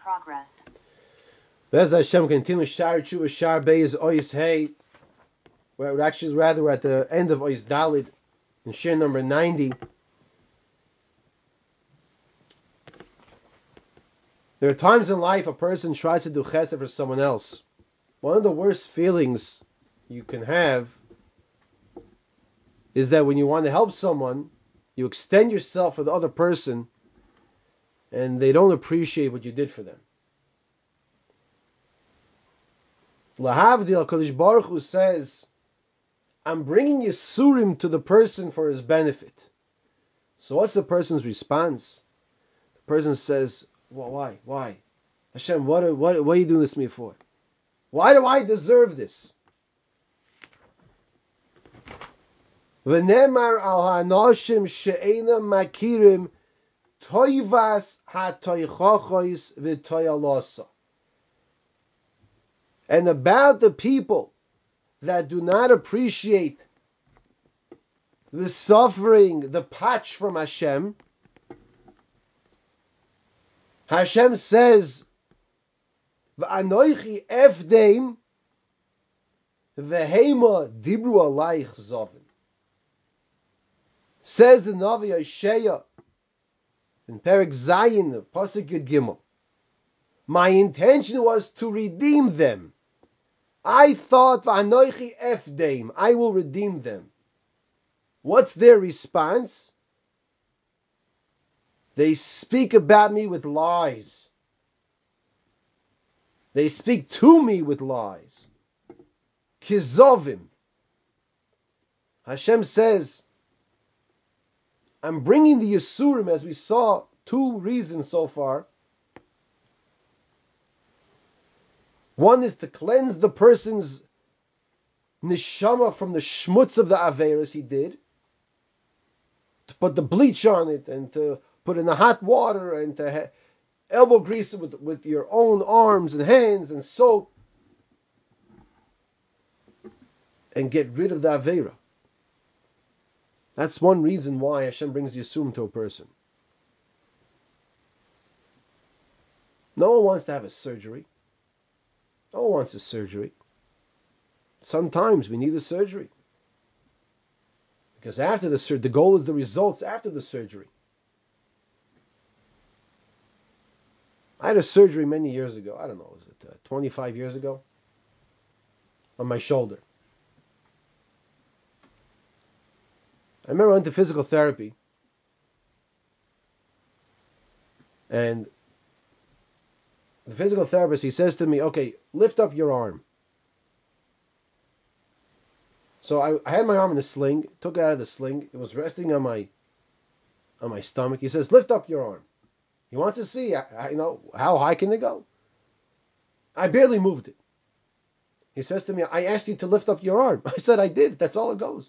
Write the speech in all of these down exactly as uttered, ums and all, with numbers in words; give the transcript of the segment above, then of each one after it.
progress. Bez Hashem continues Shar Tshuva Shar Beis Oyis Hey. We're actually rather we're at the end of Oyis Dalid in Shir number ninety. There are times in life a person tries to do chesed for someone else. One of the worst feelings you can have is that when you want to help someone, you extend yourself for the other person and they don't appreciate what you did for them. Lahavdil, Kadosh Baruch Hu says, I'm bringing Yisurim to the person for his benefit. So what's the person's response? The person says, well, why? Why? Hashem, what are, what, what are you doing this to me for? Why do I deserve this? V'nemar al ha'anoshim she'ena makirim toivas ha'toichochois v'toyalosa. And about the people that do not appreciate the suffering, the patch from Hashem, Hashem says, V'anoichi efdeim v'heima dibru alayich zovin. Says the Navi Yeshaya in Perek Zayin of Pasuk Yud Gimel, my intention was to redeem them. I thought, V'anoichi efdeim, I will redeem them. What's their response? They speak about me with lies. They speak to me with lies. Kizovim. Hashem says, I'm bringing the Yisurim, as we saw, two reasons so far. One is to cleanse the person's neshama from the schmutz of the averos he did, to put the bleach on it and to put in the hot water and to ha- elbow grease it with, with your own arms and hands and soap and get rid of the avera. That's one reason why Hashem brings Yisurim to a person. No one wants to have a surgery. No one wants a surgery. Sometimes we need a surgery. Because after the surgery, the goal is the results after the surgery. I had a surgery many years ago. I don't know, was it uh, twenty-five years ago? On my shoulder. I remember I went to physical therapy. And the physical therapist, he says to me, okay, lift up your arm. So I, I had my arm in a sling, took it out of the sling. It was resting on my on my stomach. He says, lift up your arm. He wants to see, you know, how high can it go? I barely moved it. He says to me, I asked you to lift up your arm. I said, I did. That's all it goes.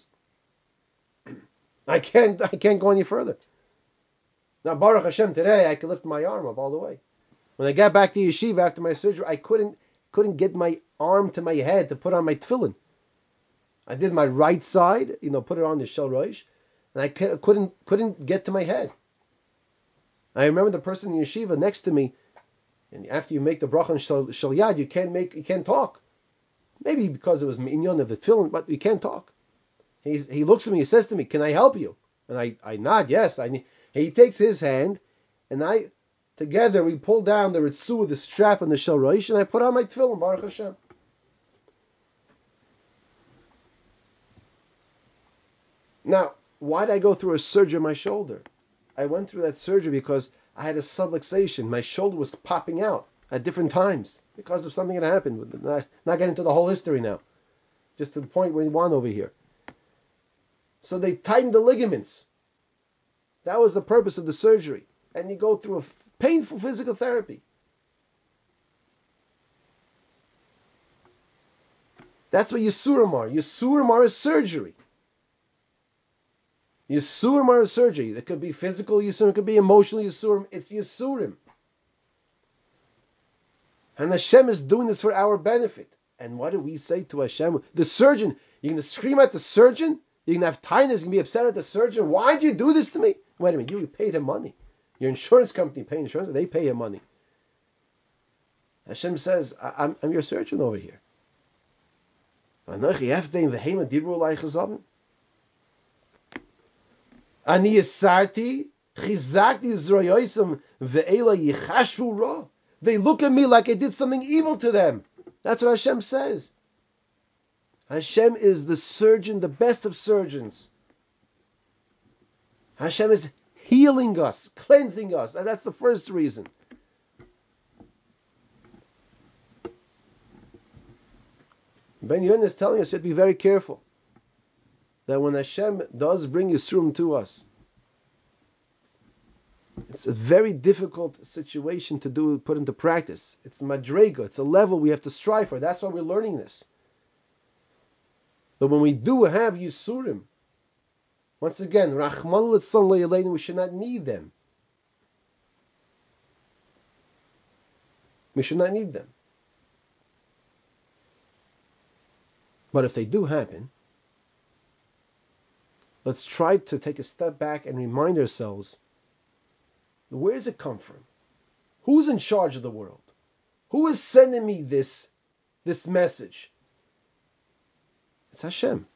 I can't, I can't go any further. Now, Baruch Hashem, today I can lift my arm up all the way. When I got back to yeshiva after my surgery, I couldn't, couldn't get my arm to my head to put on my tefillin. I did my right side, you know, put it on the shel rosh, and I couldn't, couldn't get to my head. I remember the person in yeshiva next to me, and after you make the bracha and shel, shel yad, you can't make, you can't talk. Maybe because it was minyan of the tefillin, but you can't talk. He he looks at me, he says to me, "Can I help you?" And I, I nod, yes. I he takes his hand, and I together we pull down the ritzu, the strap, and the shel rosh, and I put on my tefillin, Baruch Hashem. Now, why did I go through a surgery on my shoulder? I went through that surgery because I had a subluxation. My shoulder was popping out at different times because of something that happened. Not, not getting into the whole history now. Just to the point where you want over here. So they tightened the ligaments. That was the purpose of the surgery. And you go through a painful physical therapy. That's what Yisurim are. Yisurim are a surgery. Yisurim are a surgery. It could be physical Yisurim, it could be emotional Yisurim. It's Yisurim. And Hashem is doing this for our benefit. And what do we say to Hashem? The surgeon, you're going to scream at the surgeon? You're going to have tinnitus, you're going to be upset at the surgeon? Why did you do this to me? Wait a minute, you paid him money. Your insurance company paid insurance, they pay him money. Hashem says, I, I'm, I'm your surgeon over here. Anochi efdein v'hema dibru alai chazavim. Ani yisarti chizakti zroyoisam ve'ela yichashvu ra. They look at me like I did something evil to them. That's what Hashem says. Hashem is the surgeon, the best of surgeons. Hashem is healing us, cleansing us, and that's the first reason. Ben Yonah is telling us to be very careful that when Hashem does bring Yisroel to us, it's a very difficult situation to do, put into practice. It's madrega, it's a level we have to strive for. That's why we're learning this. But when we do have Yisurim, once again, Rachman l'tzon le'yaleinu, we should not need them. We should not need them. But if they do happen, let's try to take a step back and remind ourselves, where does it come from? Who's in charge of the world? Who is sending me this, this message? It's Hashem.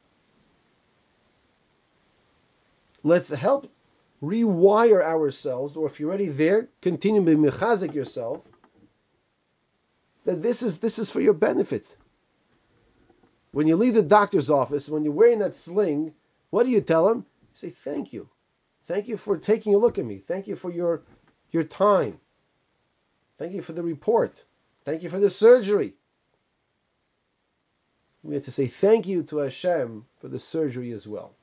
Let's help rewire ourselves, or if you're already there, continue to mechazik yourself, that this is this is for your benefit. When you leave the doctor's office, when you're wearing that sling, what do you tell him? You say, thank you. Thank you for taking a look at me. Thank you for your, your time. Thank you for the report. Thank you for the surgery. We have to say thank you to Hashem for the surgery as well.